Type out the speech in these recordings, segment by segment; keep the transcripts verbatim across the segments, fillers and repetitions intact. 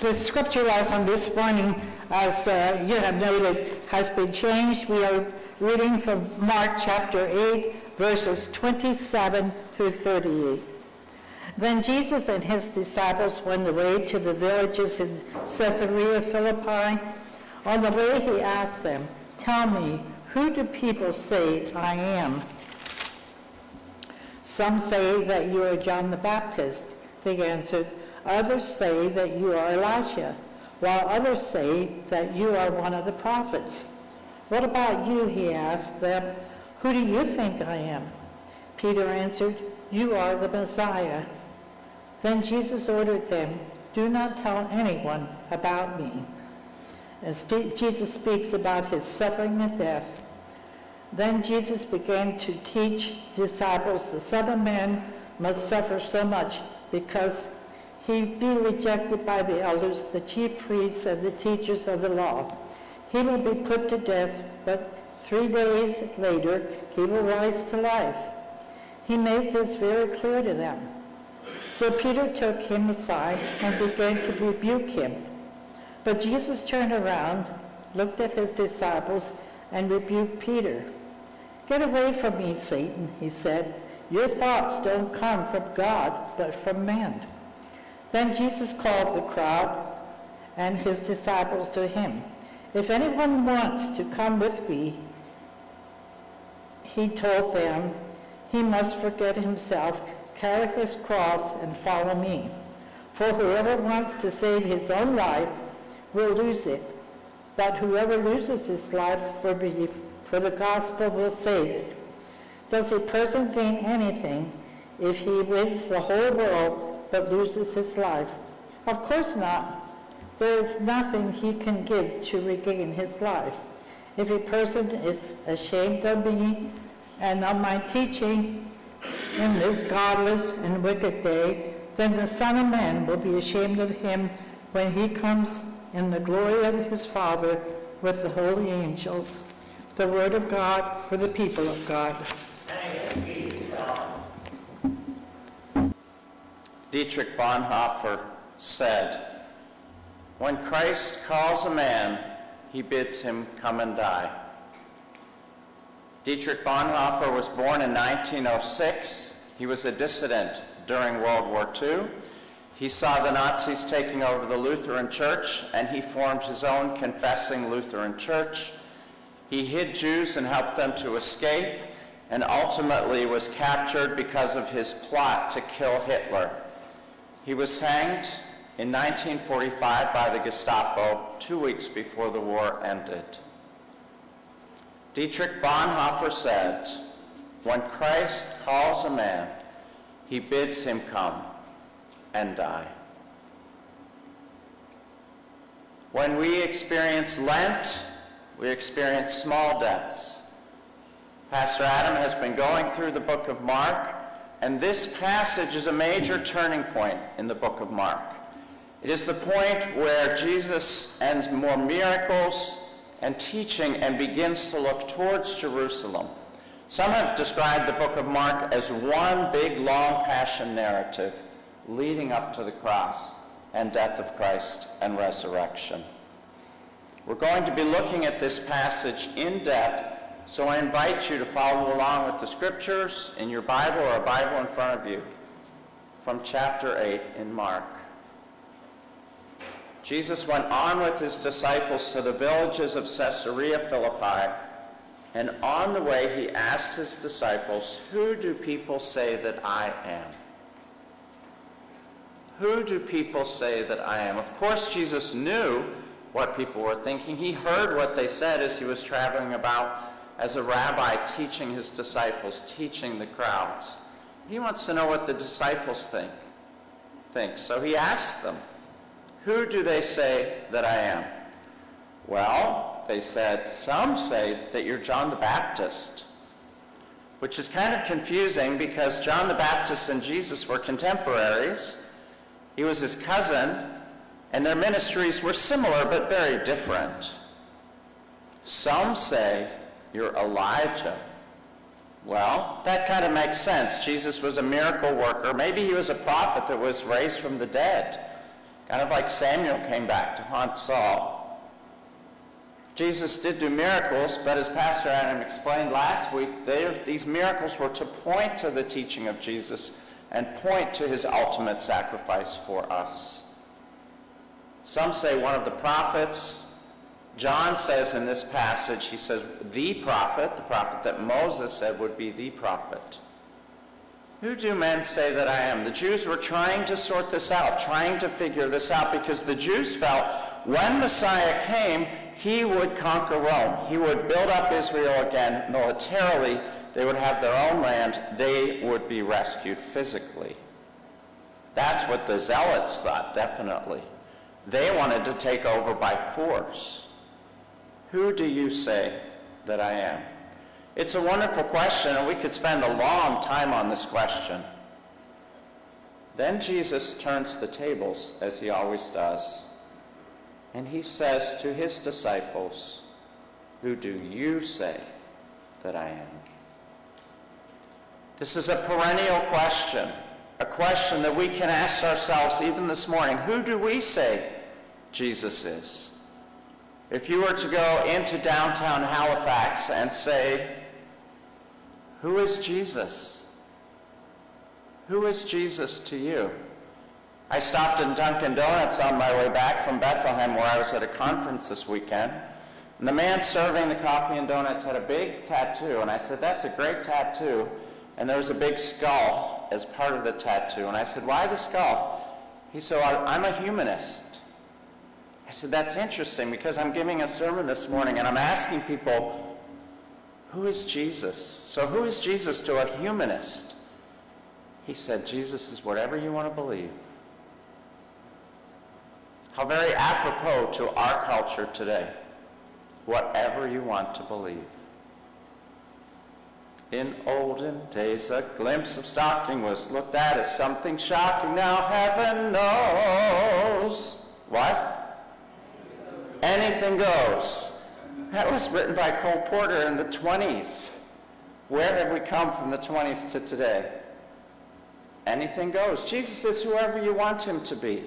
The scripture lesson this morning, as uh, you have noted, has been changed. We are reading from Mark chapter eight, verses twenty-seven through thirty-eight. Then Jesus and his disciples went away to the villages in Caesarea Philippi. On the way he asked them, "Tell me, who do people say I am?" "Some say that you are John the Baptist," they answered. "Others say that you are Elijah, while others say that you are one of the prophets." "What about you?" he asked them. "Who do you think I am?" Peter answered, "You are the Messiah." Then Jesus ordered them, "Do not tell anyone about me." As Jesus speaks about his suffering and death, then Jesus began to teach disciples the Son of Man must suffer so much because he be rejected by the elders, the chief priests, and the teachers of the law. He will be put to death, but three days later he will rise to life. He made this very clear to them. So Peter took him aside and began to rebuke him. But Jesus turned around, looked at his disciples, and rebuked Peter. "Get away from me, Satan," he said. "Your thoughts don't come from God, but from man." Then Jesus called the crowd and his disciples to him. "If anyone wants to come with me," he told them, "he must forget himself, carry his cross, and follow me. For whoever wants to save his own life will lose it, but whoever loses his life for me, for the gospel, will save it. Does a person gain anything if he wins the whole world but loses his life? Of course not. There is nothing he can give to regain his life. If a person is ashamed of me and of my teaching in this godless and wicked day, then the Son of Man will be ashamed of him when he comes in the glory of his Father with the holy angels." The word of God for the people of God. Thanks be to God. Dietrich Bonhoeffer said, "When Christ calls a man, he bids him come and die." Dietrich Bonhoeffer was born in nineteen oh six. He was a dissident during World War Two. He saw the Nazis taking over the Lutheran Church, and he formed his own confessing Lutheran Church. He hid Jews and helped them to escape, and ultimately was captured because of his plot to kill Hitler. He was hanged in nineteen forty-five by the Gestapo two weeks before the war ended. Dietrich Bonhoeffer said, "When Christ calls a man, he bids him come and die." When we experience Lent, we experience small deaths. Pastor Adam has been going through the book of Mark, and this passage is a major turning point in the book of Mark. It is the point where Jesus ends more miracles and teaching and begins to look towards Jerusalem. Some have described the book of Mark as one big, long passion narrative leading up to the cross and death of Christ and resurrection. We're going to be looking at this passage in depth, so I invite you to follow along with the scriptures in your Bible or a Bible in front of you from chapter eight in Mark. Jesus went on with his disciples to the villages of Caesarea Philippi, and on the way he asked his disciples, "Who do people say that I am?" Who do people say that I am? Of course, Jesus knew what people were thinking. He heard what they said as he was traveling about as a rabbi, teaching his disciples, teaching the crowds. He wants to know what the disciples think. think. So he asked them, "Who do they say that I am?" Well, they said, "Some say that you're John the Baptist," which is kind of confusing because John the Baptist and Jesus were contemporaries. He was his cousin, and their ministries were similar but very different. Some say you're Elijah. Well, that kind of makes sense. Jesus was a miracle worker. Maybe he was a prophet that was raised from the dead. Kind of like Samuel came back to haunt Saul. Jesus did do miracles, but as Pastor Adam explained last week, they, these miracles were to point to the teaching of Jesus and point to his ultimate sacrifice for us. Some say one of the prophets. John says in this passage, he says, the prophet, the prophet that Moses said would be the prophet. Who do men say that I am? The Jews were trying to sort this out, trying to figure this out, because the Jews felt when Messiah came, he would conquer Rome. He would build up Israel again militarily. They would have their own land. They would be rescued physically. That's what the Zealots thought, definitely. They wanted to take over by force. Who do you say that I am? It's a wonderful question, and we could spend a long time on this question. Then Jesus turns the tables, as he always does, and he says to his disciples, who do you say that I am? This is a perennial question, a question that we can ask ourselves even this morning. Who do we say Jesus is? If you were to go into downtown Halifax and say, who is Jesus? Who is Jesus to you? I stopped in Dunkin' Donuts on my way back from Bethlehem, where I was at a conference this weekend, and the man serving the coffee and donuts had a big tattoo, and I said, that's a great tattoo, and there was a big skull as part of the tattoo, and I said, why the skull? He said, I'm a humanist. I said, that's interesting, because I'm giving a sermon this morning, and I'm asking people, who is Jesus? So who is Jesus to a humanist? He said, Jesus is whatever you want to believe. How very apropos to our culture today. Whatever you want to believe. In olden days, a glimpse of stocking was looked at as something shocking. Now heaven knows. What? Anything goes. That was written by Cole Porter in the twenties. Where have we come from the twenties to today? Anything goes. Jesus is whoever you want him to be.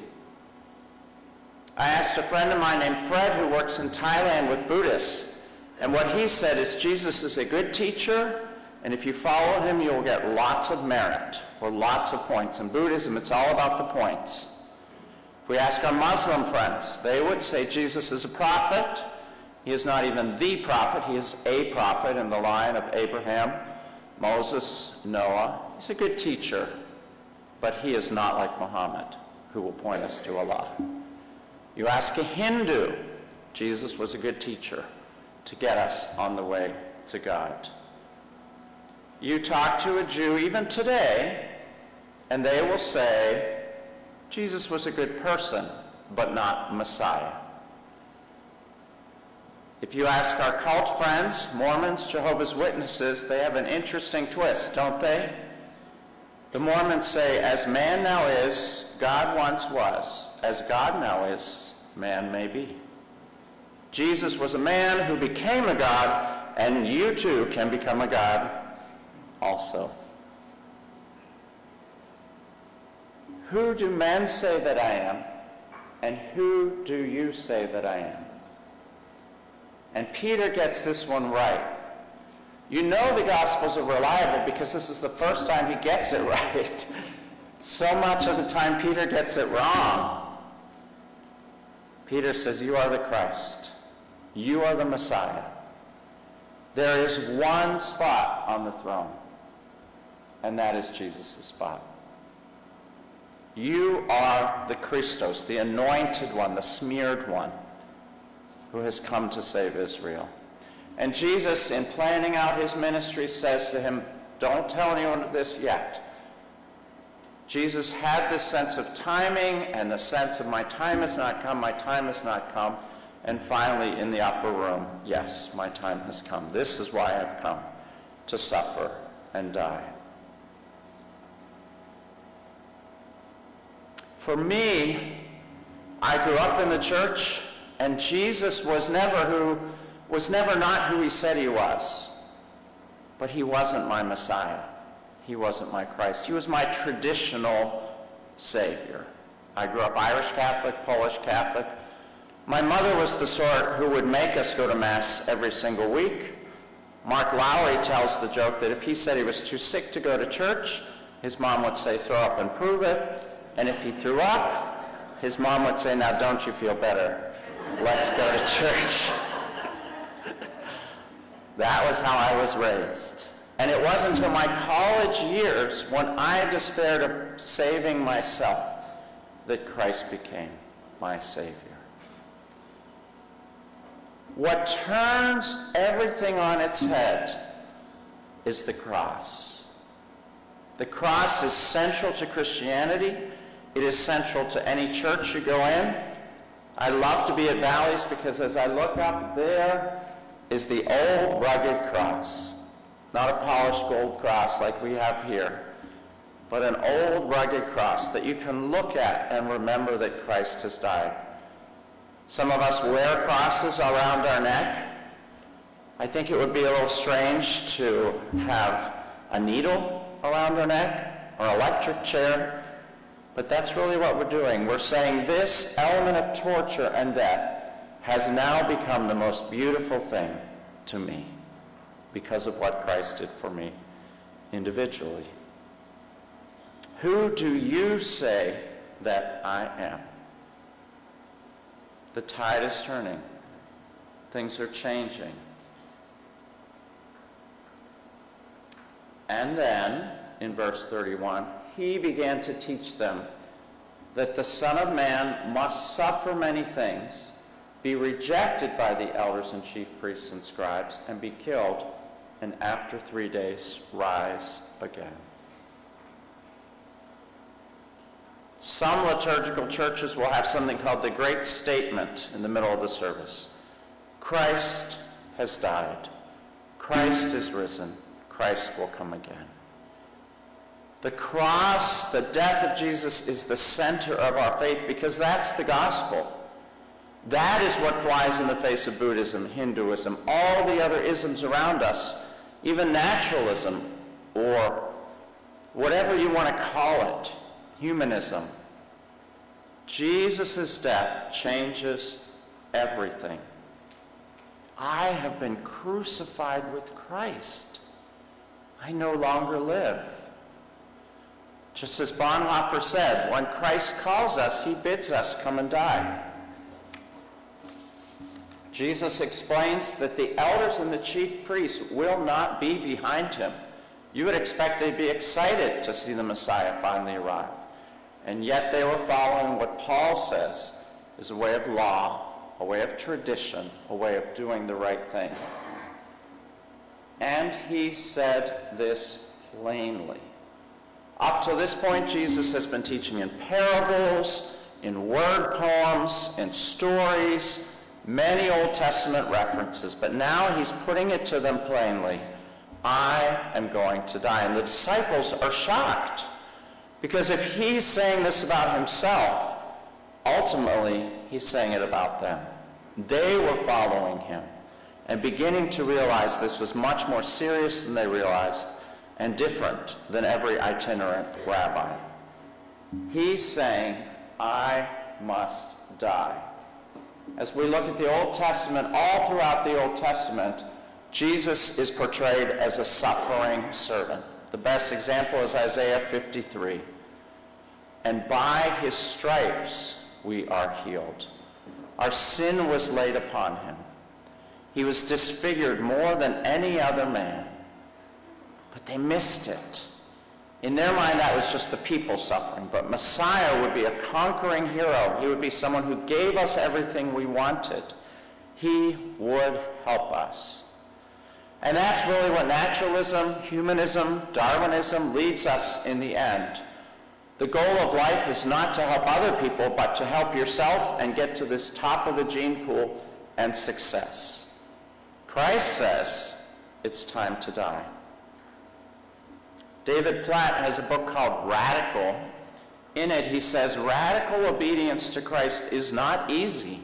I asked a friend of mine named Fred, who works in Thailand with Buddhists, and what he said is Jesus is a good teacher, and if you follow him, you'll get lots of merit, or lots of points. In Buddhism, it's all about the points. If we ask our Muslim friends, they would say Jesus is a prophet. He is not even the prophet. He is a prophet in the line of Abraham, Moses, Noah. He's a good teacher, but he is not like Muhammad, who will point us to Allah. You ask a Hindu, Jesus was a good teacher to get us on the way to God. You talk to a Jew even today, and they will say, Jesus was a good person, but not Messiah. If you ask our cult friends, Mormons, Jehovah's Witnesses, they have an interesting twist, don't they? The Mormons say, as man now is, God once was. As God now is, man may be. Jesus was a man who became a God, and you too can become a God also. Who do men say that I am, and who do you say that I am? And Peter gets this one right. You know the Gospels are reliable because this is the first time he gets it right. So much of the time Peter gets it wrong. Peter says, you are the Christ. You are the Messiah. There is one spot on the throne, and that is Jesus' spot. You are the Christos, the anointed one, the smeared one, who has come to save Israel. And Jesus, in planning out his ministry, says to him, don't tell anyone this yet. Jesus had this sense of timing and the sense of my time has not come, my time has not come. And finally, in the upper room, yes, my time has come. This is why I have come, to suffer and die. For me, I grew up in the church, and Jesus was never who was never not who he said he was. But he wasn't my Messiah. He wasn't my Christ. He was my traditional Savior. I grew up Irish Catholic, Polish Catholic. My mother was the sort who would make us go to Mass every single week. Mark Lowry tells the joke that if he said he was too sick to go to church, his mom would say, throw up and prove it. And if he threw up, his mom would say, now don't you feel better? Let's go to church. That was how I was raised. And it wasn't until my college years, when I despaired of saving myself, that Christ became my Savior. What turns everything on its head is the cross. The cross is central to Christianity. It is central to any church you go in. I love to be at Valleys because as I look up, there is the old rugged cross. Not a polished gold cross like we have here, but an old rugged cross that you can look at and remember that Christ has died. Some of us wear crosses around our neck. I think it would be a little strange to have a needle around our neck or an electric chair, but that's really what we're doing. We're saying this element of torture and death has now become the most beautiful thing to me because of what Christ did for me individually. Who do you say that I am? The tide is turning. Things are changing. And then, in verse thirty-one, he began to teach them that the Son of Man must suffer many things, be rejected by the elders and chief priests and scribes, and be killed, and after three days rise again. Some liturgical churches will have something called the Great Statement in the middle of the service. Christ has died. Christ is risen. Christ will come again. The cross, the death of Jesus, is the center of our faith because that's the gospel. That is what flies in the face of Buddhism, Hinduism, all the other isms around us, even naturalism, or whatever you want to call it, humanism. Jesus' death changes everything. I have been crucified with Christ. I no longer live. Just as Bonhoeffer said, when Christ calls us, he bids us come and die. Jesus explains that the elders and the chief priests will not be behind him. You would expect they'd be excited to see the Messiah finally arrive. And yet they were following what Paul says is a way of law, a way of tradition, a way of doing the right thing. And he said this plainly. Up to this point, Jesus has been teaching in parables, in word poems, in stories, many Old Testament references, but now he's putting it to them plainly. I am going to die. And the disciples are shocked, because if he's saying this about himself, ultimately he's saying it about them. They were following him and beginning to realize this was much more serious than they realized and different than every itinerant rabbi. He's saying, I must die. As we look at the Old Testament, all throughout the Old Testament, Jesus is portrayed as a suffering servant. The best example is Isaiah fifty-three. And by his stripes we are healed. Our sin was laid upon him. He was disfigured more than any other man. But they missed it. In their mind, that was just the people suffering. But Messiah would be a conquering hero. He would be someone who gave us everything we wanted. He would help us. And that's really what naturalism, humanism, Darwinism leads us in the end. The goal of life is not to help other people, but to help yourself and get to this top of the gene pool and success. Christ says it's time to die. David Platt has a book called Radical. In it, he says, radical obedience to Christ is not easy.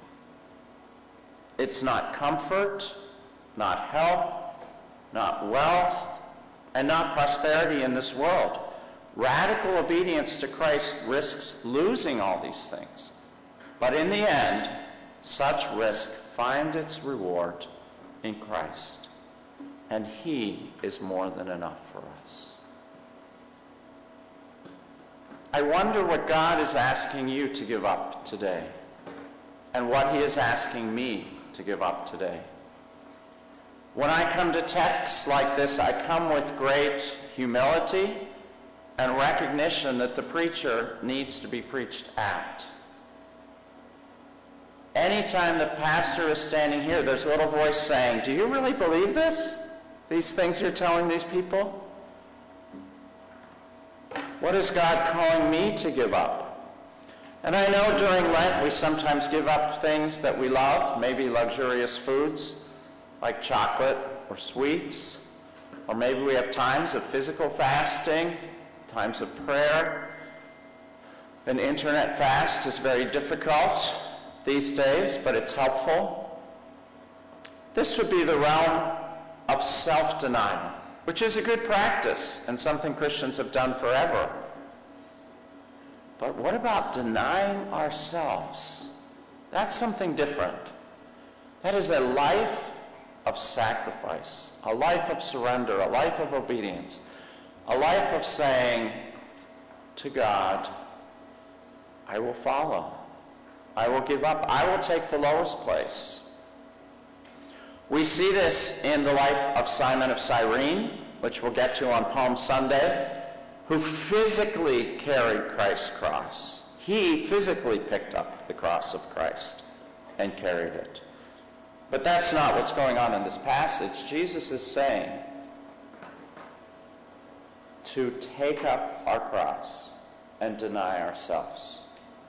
It's not comfort, not health, not wealth, and not prosperity in this world. Radical obedience to Christ risks losing all these things. But in the end, such risk finds its reward in Christ. And he is more than enough for us. I wonder what God is asking you to give up today, and what he is asking me to give up today. When I come to texts like this, I come with great humility and recognition that the preacher needs to be preached at. Anytime the pastor is standing here, there's a little voice saying, do you really believe this? These things you're telling these people? What is God calling me to give up? And I know during Lent we sometimes give up things that we love, maybe luxurious foods like chocolate or sweets, or maybe we have times of physical fasting, times of prayer. An internet fast is very difficult these days, but it's helpful. This would be the realm of self-denial, which is a good practice and something Christians have done forever. But what about denying ourselves? That's something different. That is a life of sacrifice, a life of surrender, a life of obedience, a life of saying to God, I will follow. I will give up. I will take the lowest place. We see this in the life of Simon of Cyrene, which we'll get to on Palm Sunday, who physically carried Christ's cross. He physically picked up the cross of Christ and carried it. But that's not what's going on in this passage. Jesus is saying to take up our cross and deny ourselves.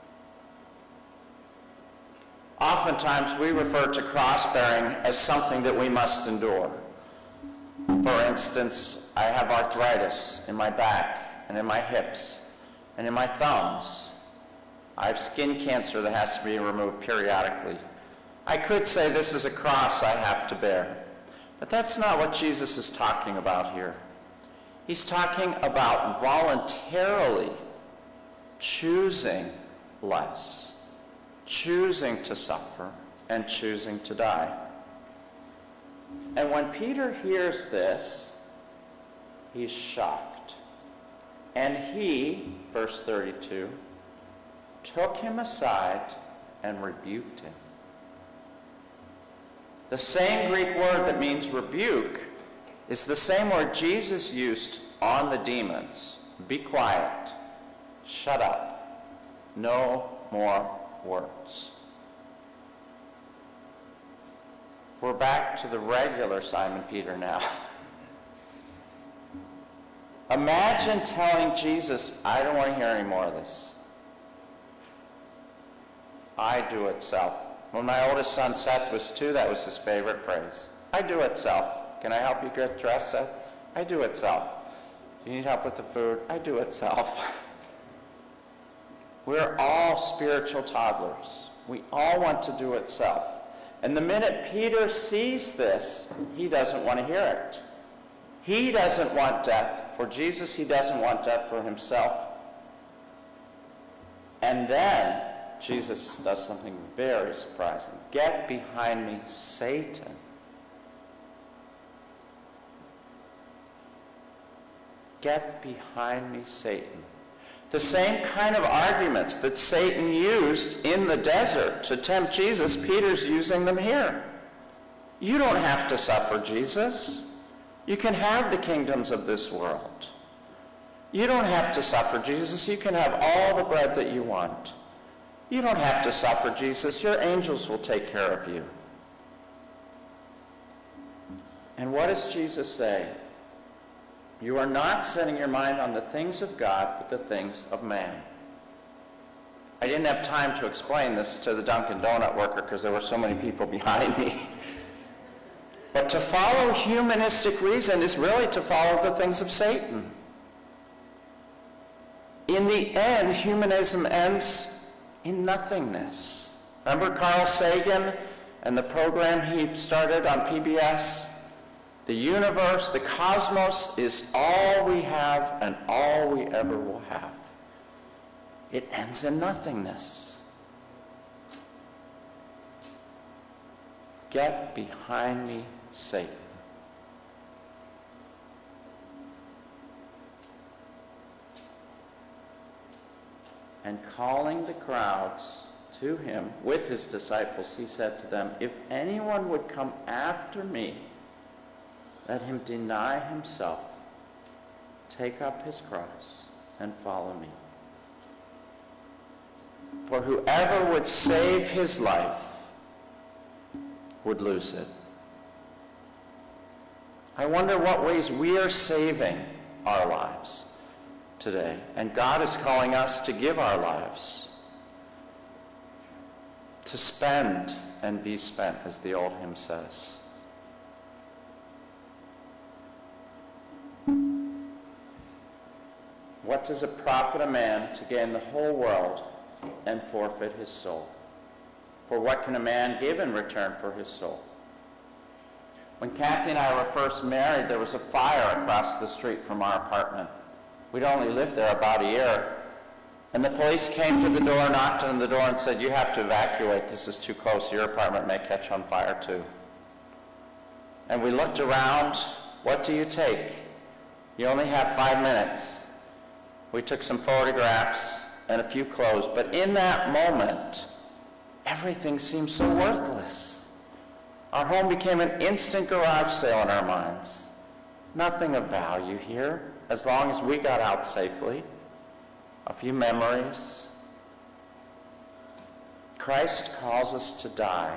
Oftentimes we refer to cross-bearing as something that we must endure. For instance, I have arthritis in my back and in my hips and in my thumbs. I have skin cancer that has to be removed periodically. I could say this is a cross I have to bear, but that's not what Jesus is talking about here. He's talking about voluntarily choosing less. Choosing to suffer and choosing to die. And when Peter hears this, he's shocked. And he, verse thirty-two, took him aside and rebuked him. The same Greek word that means rebuke is the same word Jesus used on the demons. Be quiet. Shut up. No more words. We're back to the regular Simon Peter now. Imagine telling Jesus, I don't want to hear any more of this. I do it self. When my oldest son Seth was two, that was his favorite phrase. I do it self. Can I help you get dressed, Seth? I do it self. Do you need help with the food? I do it self. We're all spiritual toddlers. We all want to do it self. And the minute Peter sees this, he doesn't want to hear it. He doesn't want death for Jesus. He doesn't want death for himself. And then Jesus does something very surprising. Get behind me, Satan. Get behind me, Satan. The same kind of arguments that Satan used in the desert to tempt Jesus, Peter's using them here. You don't have to suffer, Jesus. You can have the kingdoms of this world. You don't have to suffer, Jesus. You can have all the bread that you want. You don't have to suffer, Jesus. Your angels will take care of you. And what does Jesus say? You are not setting your mind on the things of God, but the things of man. I didn't have time to explain this to the Dunkin' Donut worker because there were so many people behind me. But to follow humanistic reason is really to follow the things of Satan. In the end, humanism ends in nothingness. Remember Carl Sagan and the program he started on P B S? The universe, the cosmos is all we have and all we ever will have. It ends in nothingness. Get behind me, Satan. And calling the crowds to him with his disciples, he said to them, if anyone would come after me, let him deny himself, take up his cross, and follow me. For whoever would save his life would lose it. I wonder what ways we are saving our lives today. And God is calling us to give our lives, to spend and be spent, as the old hymn says. What does it profit a man to gain the whole world and forfeit his soul? For what can a man give in return for his soul? When Kathy and I were first married, there was a fire across the street from our apartment. We'd only lived there about a year. And the police came to the door, knocked on the door, and said, you have to evacuate. This is too close. Your apartment may catch on fire too. And we looked around. What do you take? You only have five minutes. We took some photographs and a few clothes. But in that moment, everything seemed so worthless. Our home became an instant garage sale in our minds. Nothing of value here, as long as we got out safely. A few memories. Christ calls us to die.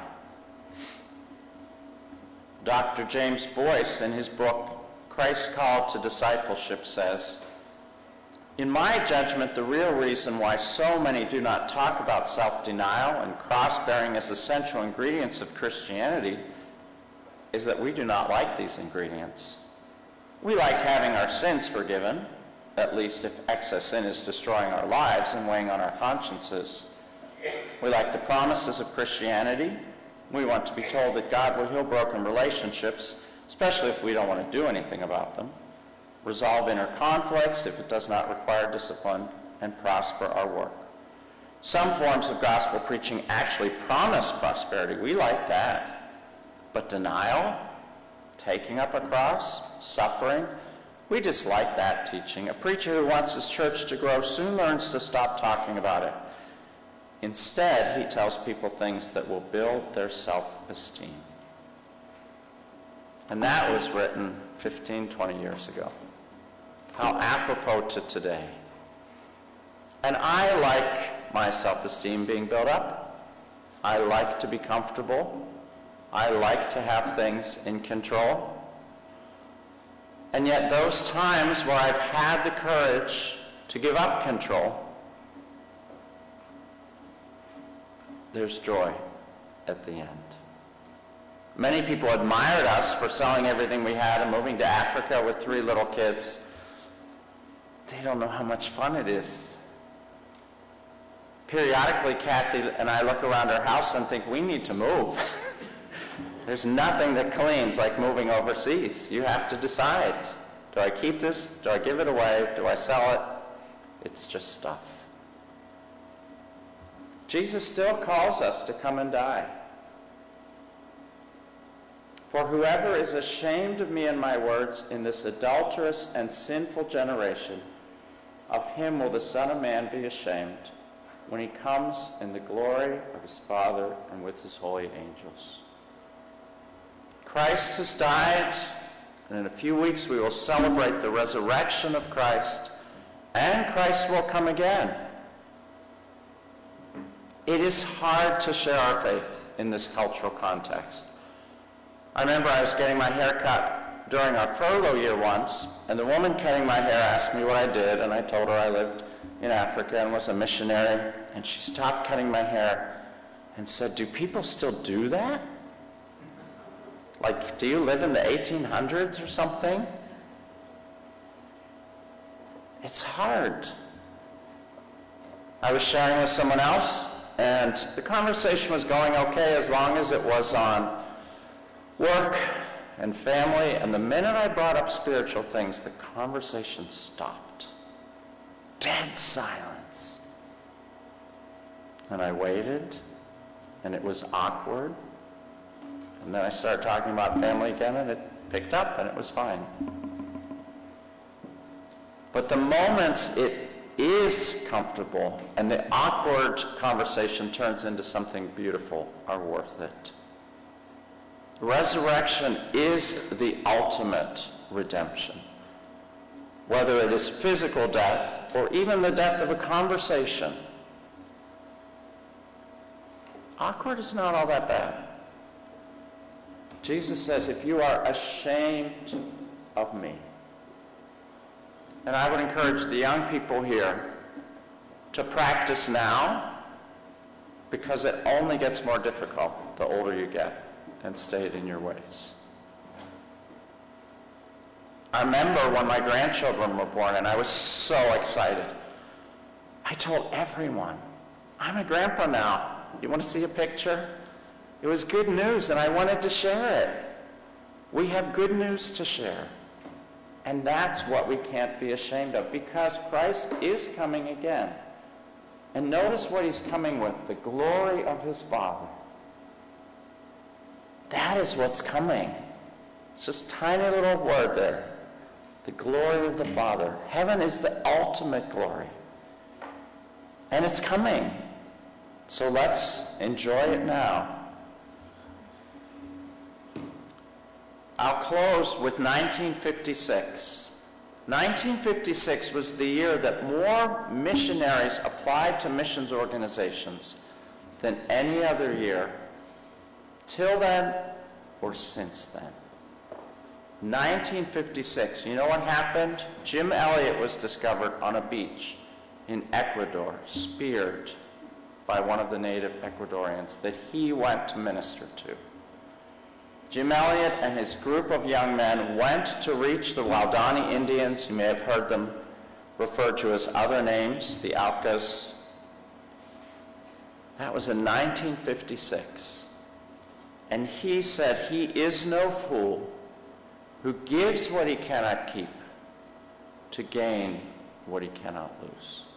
Doctor James Boyce, in his book, Christ's Call to Discipleship, says, in my judgment, the real reason why so many do not talk about self-denial and cross-bearing as essential ingredients of Christianity is that we do not like these ingredients. We like having our sins forgiven, at least if excess sin is destroying our lives and weighing on our consciences. We like the promises of Christianity. We want to be told that God will heal broken relationships, especially if we don't want to do anything about them, resolve inner conflicts if it does not require discipline, and prosper our work. Some forms of gospel preaching actually promise prosperity. We like that. But denial, taking up a cross, suffering, we dislike that teaching. A preacher who wants his church to grow soon learns to stop talking about it. Instead, he tells people things that will build their self-esteem. And that was written fifteen, twenty years ago. How apropos to today. And I like my self-esteem being built up. I like to be comfortable. I like to have things in control. And yet those times where I've had the courage to give up control, there's joy at the end. Many people admired us for selling everything we had and moving to Africa with three little kids. They don't know how much fun it is. Periodically, Kathy and I look around our house and think, we need to move. There's nothing that cleans like moving overseas. You have to decide. Do I keep this? Do I give it away? Do I sell it? It's just stuff. Jesus still calls us to come and die. For whoever is ashamed of me and my words in this adulterous and sinful generation, of him will the Son of Man be ashamed when he comes in the glory of his Father and with his holy angels. Christ has died, and in a few weeks we will celebrate the resurrection of Christ, and Christ will come again. It is hard to share our faith in this cultural context. I remember I was getting my hair cut during our furlough year once, and the woman cutting my hair asked me what I did, and I told her I lived in Africa and was a missionary, and she stopped cutting my hair and said, do people still do that? Like, do you live in the eighteen hundreds or something? It's hard. I was sharing with someone else, and the conversation was going okay as long as it was on work and family, and the minute I brought up spiritual things, the conversation stopped. Dead silence. And I waited, and it was awkward. And then I started talking about family again, and it picked up, and it was fine. But the moments it is comfortable and the awkward conversation turns into something beautiful are worth it. Resurrection is the ultimate redemption. Whether it is physical death or even the death of a conversation, awkward is not all that bad. Jesus says, if you are ashamed of me, and I would encourage the young people here to practice now, because it only gets more difficult the older you get, and stay in your ways. I remember when my grandchildren were born, and I was so excited. I told everyone, I'm a grandpa now. You want to see a picture? It was good news, and I wanted to share it. We have good news to share. And that's what we can't be ashamed of, because Christ is coming again. And notice what he's coming with, the glory of his Father. That is what's coming. It's just a tiny little word there. The glory of the Father. Heaven is the ultimate glory. And it's coming. So let's enjoy it now. I'll close with nineteen fifty-six. nineteen fifty-six was the year that more missionaries applied to missions organizations than any other year, till then or since then. nineteen fifty-six. You know what happened? Jim Elliot was discovered on a beach in Ecuador, speared by one of the native Ecuadorians that he went to minister to. Jim Elliot and his group of young men went to reach the Waodani Indians. You may have heard them referred to as other names, the Aucas. That was in nineteen fifty-six. And he said, he is no fool who gives what he cannot keep to gain what he cannot lose.